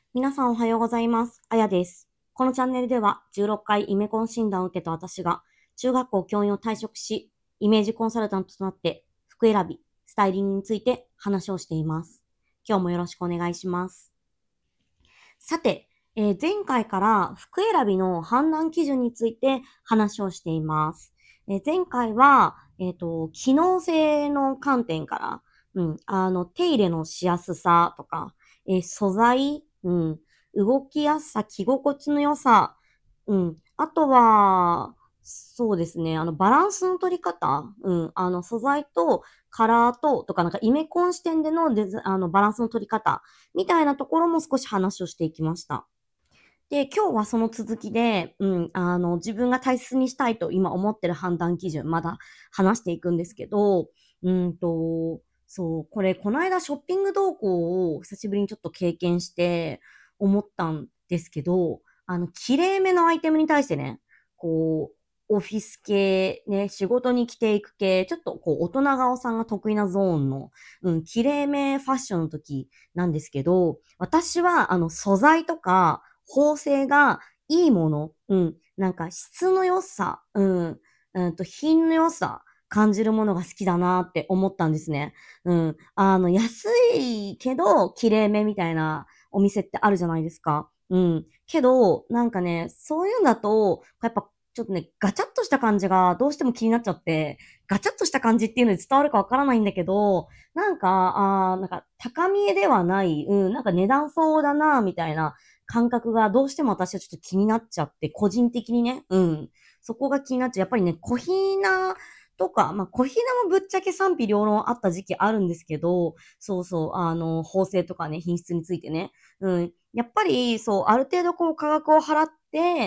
皆さんおはようございます。あやです。このチャンネルでは16回イメコン診断を受けた私が中学校教員を退職し、イメージコンサルタントとなって服選び、スタイリングについて話をしています。今日もよろしくお願いします。さて、前回から服選びの判断基準について話をしています。前回は、機能性の観点から、手入れのしやすさとか、素材、動きやすさ、着心地の良さ、あとは、そうですね、バランスの取り方、素材とカラーと、とか、なんかイメコン視点でのバランスの取り方、みたいなところも少し話をしていきました。で、今日はその続きで、自分が大切にしたいと今思ってる判断基準、まだ話していくんですけど、そう、この間ショッピング動向を久しぶりにちょっと経験して思ったんですけど、綺麗めのアイテムに対してね、オフィス系、ね、仕事に着ていく系、ちょっと大人顔さんが得意なゾーンの、綺麗めファッションの時なんですけど、私は素材とか、縫製がいいもの、なんか質の良さ、品の良さ、感じるものが好きだなって思ったんですね。安いけど、綺麗めみたいなお店ってあるじゃないですか。けど、なんかね、そういうんだと、やっぱちょっとね、ガチャッとした感じがどうしても気になっちゃって、ガチャッとした感じっていうので伝わるかわからないんだけど、なんか高見えではない、なんか値段相だな、みたいな感覚がどうしても私はちょっと気になっちゃって、個人的にね、そこが気になっちゃう。やっぱりね、小ひなとか、小ひなもぶっちゃけ賛否両論あった時期あるんですけど、そうそう、縫製とかね、品質についてね。やっぱり、そう、ある程度価格を払って、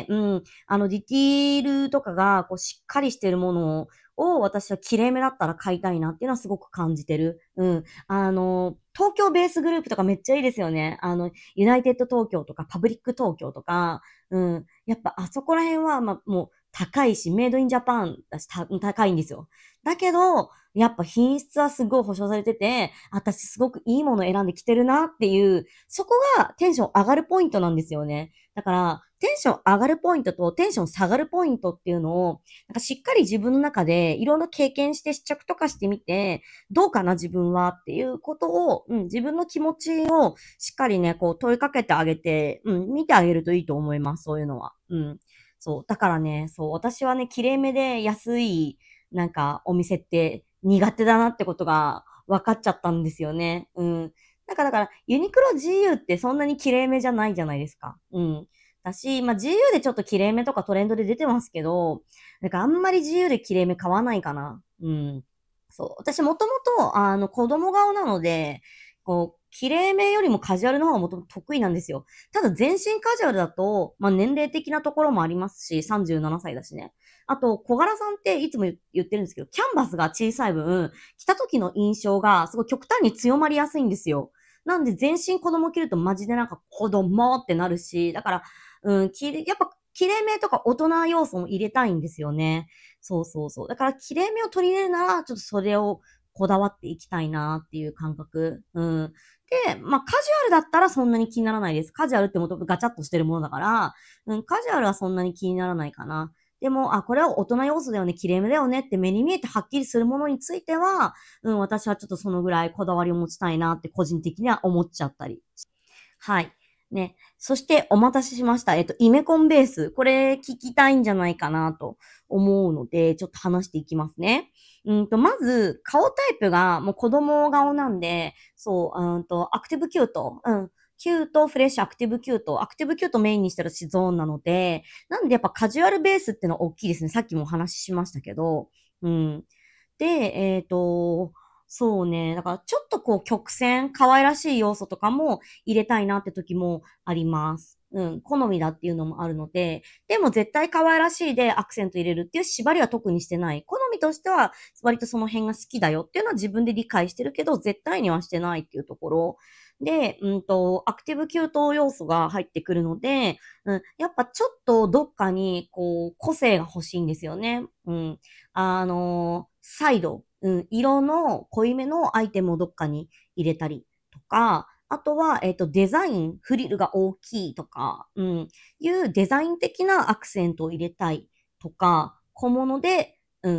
ディティールとかが、しっかりしてるものを私は綺麗めだったら買いたいなっていうのはすごく感じてる。東京ベースグループとかめっちゃいいですよね。ユナイテッド東京とかパブリック東京とか、やっぱあそこら辺は、もう高いし、メイドインジャパンだし、高いんですよ。だけど、やっぱ品質はすごい保証されてて、私すごくいいもの選んできてるなっていう、そこがテンション上がるポイントなんですよね。だから、テンション上がるポイントとテンション下がるポイントっていうのを、なんかしっかり自分の中でいろんな経験して試着とかしてみて、どうかな自分はっていうことを、自分の気持ちをしっかりね、問いかけてあげて、見てあげるといいと思います、そういうのは。そう。だからね、そう、私はね、綺麗めで安い、なんか、お店って苦手だなってことが分かっちゃったんですよね。だから、ユニクロ GU ってそんなに綺麗めじゃないじゃないですか。だし、GU でちょっと綺麗めとかトレンドで出てますけど、なんかあんまり GU で綺麗め買わないかな。そう。私もともと、子供顔なので、綺麗めよりもカジュアルの方がもともと得意なんですよ。ただ全身カジュアルだと、年齢的なところもありますし、37歳だしね。あと、小柄さんっていつも言ってるんですけど、キャンバスが小さい分、着た時の印象がすごい極端に強まりやすいんですよ。なんで全身子供着るとマジでなんか子供ってなるし、だから、やっぱ綺麗めとか大人要素も入れたいんですよね。そうそうそう。だから綺麗めを取り入れるなら、ちょっとそれをこだわっていきたいなっていう感覚。で、カジュアルだったらそんなに気にならないです。カジュアルってもともとガチャッとしてるものだから、カジュアルはそんなに気にならないかな。でも、これは大人要素だよね、綺麗めだよねって目に見えてはっきりするものについては、私はちょっとそのぐらいこだわりを持ちたいなって個人的には思っちゃったり。はい。ね。そしてお待たせしました。イメコンベース。これ聞きたいんじゃないかなと思うので、ちょっと話していきますね。まず、顔タイプがもう子供顔なんで、そう、アクティブキュート。キュート、フレッシュ、アクティブキュート。アクティブキュートメインにしてるしゾーンなので、なんでやっぱカジュアルベースってのは大きいですね。さっきもお話ししましたけど。うん。で、そうね。だからちょっと曲線、可愛らしい要素とかも入れたいなって時もあります。好みだっていうのもあるので、でも絶対可愛らしいでアクセント入れるっていう縛りは特にしてない。好みとしては割とその辺が好きだよっていうのは自分で理解してるけど、絶対にはしてないっていうところ。で、アクティブキュート要素が入ってくるので、やっぱちょっとどっかに個性が欲しいんですよね。サイド、色の濃いめのアイテムをどっかに入れたりとか、 あとは、デザイン、フリルが大きいとか、いうデザイン的なアクセントを入れたいとか、小物で、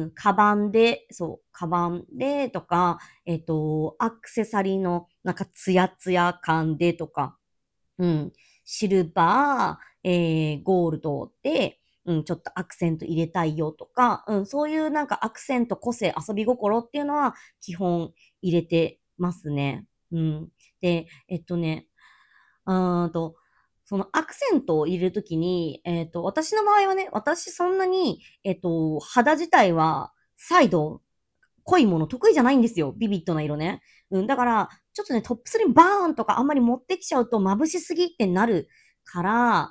カバンでとか、アクセサリーのなんかツヤツヤ感でとか、シルバー、ゴールドで、ちょっとアクセント入れたいよとか、そういうなんかアクセント、個性、遊び心っていうのは基本入れてますね。で、うーんと、そのアクセントを入れるときに、私の場合はね、私そんなに、肌自体はサイド濃いもの得意じゃないんですよ。ビビッドな色ね。だから、ちょっとね、トップスにバーンとかあんまり持ってきちゃうと眩しすぎってなるから、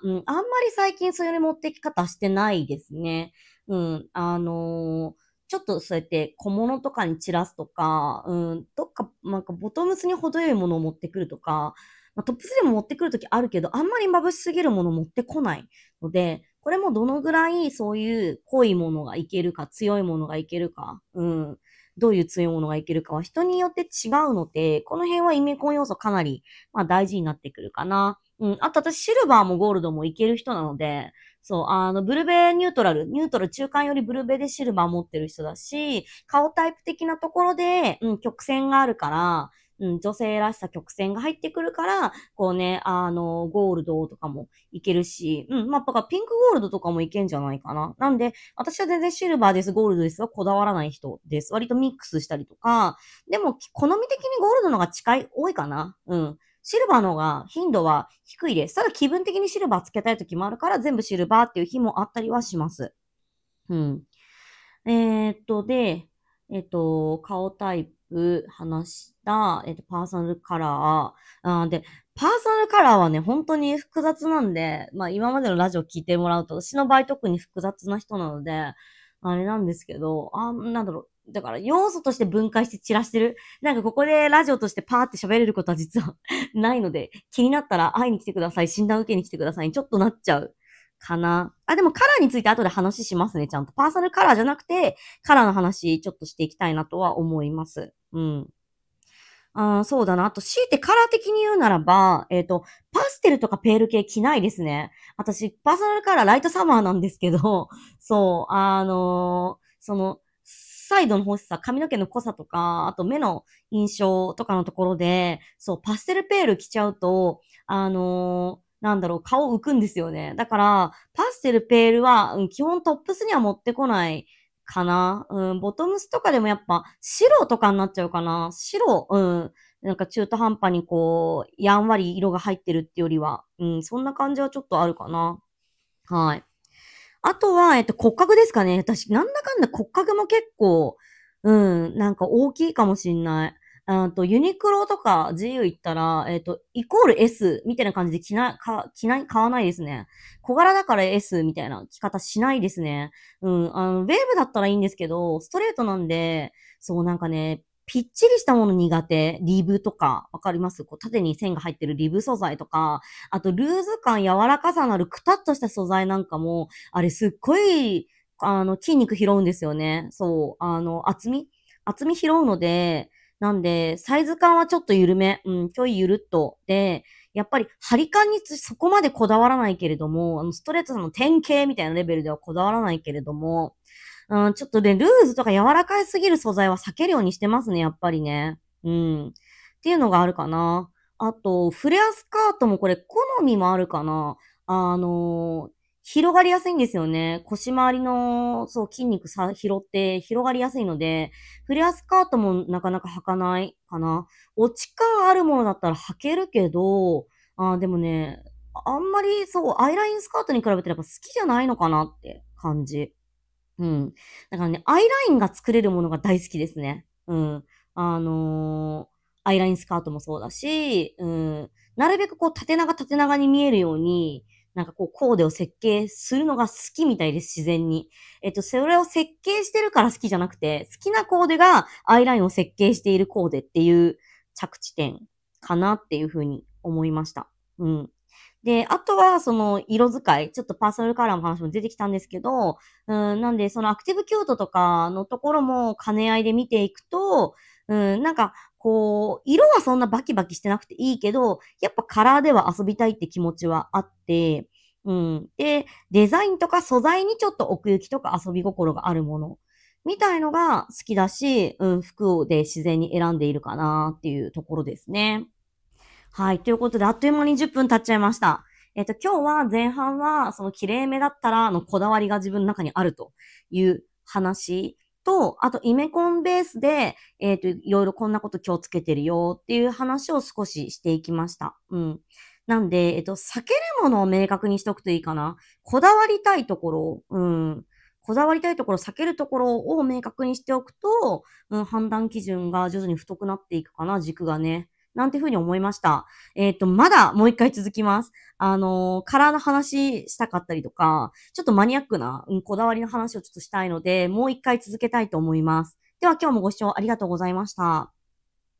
あんまり最近そういう持ってき方してないですね。ちょっとそうやって小物とかに散らすとか、どっか、なんかボトムスに程よいものを持ってくるとか、トップスでも持ってくるときあるけど、あんまり眩しすぎるものを持ってこないので、これもどのぐらいそういう濃いものがいけるか、強いものがいけるか、どういう強いものがいけるかは人によって違うので、この辺はイメコン要素かなり、大事になってくるかな。あと私シルバーもゴールドもいける人なので、そう、ブルベニュートラル中間よりブルベでシルバー持ってる人だし、顔タイプ的なところで、曲線があるから、女性らしさ曲線が入ってくるから、こうね、ゴールドとかもいけるし、だからピンクゴールドとかもいけんじゃないかな。なんで、私は全然シルバーです、ゴールドですはこだわらない人です。割とミックスしたりとか、でも、好み的にゴールドの方が多いかな。シルバーの方が頻度は低いです。ただ気分的にシルバーつけたい時もあるから全部シルバーっていう日もあったりはします。うん。で、顔タイプ話した、パーソナルカラで、パーソナルカラーはね、本当に複雑なんで、今までのラジオ聞いてもらうと、私の場合特に複雑な人なので、あれなんですけど、なんだろう。だから要素として分解して散らしてる。なんかここでラジオとしてパーって喋れることは実はないので、気になったら会いに来てください。診断受けに来てくださいにちょっとなっちゃう。かな。でもカラーについて後で話しますね、ちゃんと。パーソナルカラーじゃなくて、カラーの話ちょっとしていきたいなとは思います。そうだな。あと、強いてカラー的に言うならば、パステルとかペール系着ないですね。私、パーソナルカラーライトサマーなんですけど、そう、サイドの欲しさ、髪の毛の濃さとか、あと目の印象とかのところで、そう、パステルペール着ちゃうと、なんだろう、顔浮くんですよね。だから、パステルペールは、基本トップスには持ってこないかな。ボトムスとかでもやっぱ白とかになっちゃうかな。白、なんか中途半端にこう、やんわり色が入ってるってよりは、そんな感じはちょっとあるかな。はい。あとは、骨格ですかね。私、なんだかんだ骨格も結構、なんか大きいかもしんない。ユニクロとか GU 行ったら、イコール S みたいな感じで買わないですね。小柄だから S みたいな着方しないですね。ウェーブだったらいいんですけど、ストレートなんで、そうなんかね、ぴっちりしたもの苦手。リブとか、わかりますこう縦に線が入ってるリブ素材とか、あとルーズ感、柔らかさのあるくたっとした素材なんかも、あれすっごい、筋肉拾うんですよね。そう、厚み拾うので、なんで、サイズ感はちょっと緩め、ちょいゆるっと。で、やっぱり張り感にそこまでこだわらないけれども、ストレートさんの典型みたいなレベルではこだわらないけれども、ちょっとね、ルーズとか柔らかいすぎる素材は避けるようにしてますね、やっぱりね。っていうのがあるかな。あと、フレアスカートもこれ好みもあるかな。あの広がりやすいんですよね。腰回りの、そう、筋肉拾って広がりやすいので、フレアスカートもなかなか履かないかな。落ち感あるものだったら履けるけど、でもね、あんまりそう、アイラインスカートに比べてやっぱ好きじゃないのかなって感じ。うん。だからね、アイラインが作れるものが大好きですね。あのアイラインスカートもそうだし、なるべくこう縦長に見えるように、なんかこうコーデを設計するのが好きみたいです、自然に。それを設計してるから好きじゃなくて、好きなコーデがアイラインを設計しているコーデっていう着地点かなっていうふうに思いました。で、あとは、その、色使い、ちょっとパーソナルカラーの話も出てきたんですけど、なんで、そのアクティブキュートとかのところも兼ね合いで見ていくと、なんか、 色はそんなバキバキしてなくていいけど、やっぱカラーでは遊びたいって気持ちはあって、で、デザインとか素材にちょっと奥行きとか遊び心があるもの、みたいのが好きだし、服で自然に選んでいるかなっていうところですね。はい。ということで、あっという間に10分経っちゃいました。今日は前半は、その綺麗めだったらのこだわりが自分の中にあるという話と、あと、イメコンベースで、いろいろこんなこと気をつけてるよっていう話を少ししていきました。なんで、避けるものを明確にしとくといいかな。こだわりたいところ、こだわりたいところ、避けるところを明確にしておくと、判断基準が徐々に太くなっていくかな、軸がね。なんていうふうに思いました。まだもう一回続きます。カラーの話したかったりとか、ちょっとマニアックな、こだわりの話をちょっとしたいので、もう一回続けたいと思います。では今日もご視聴ありがとうございました。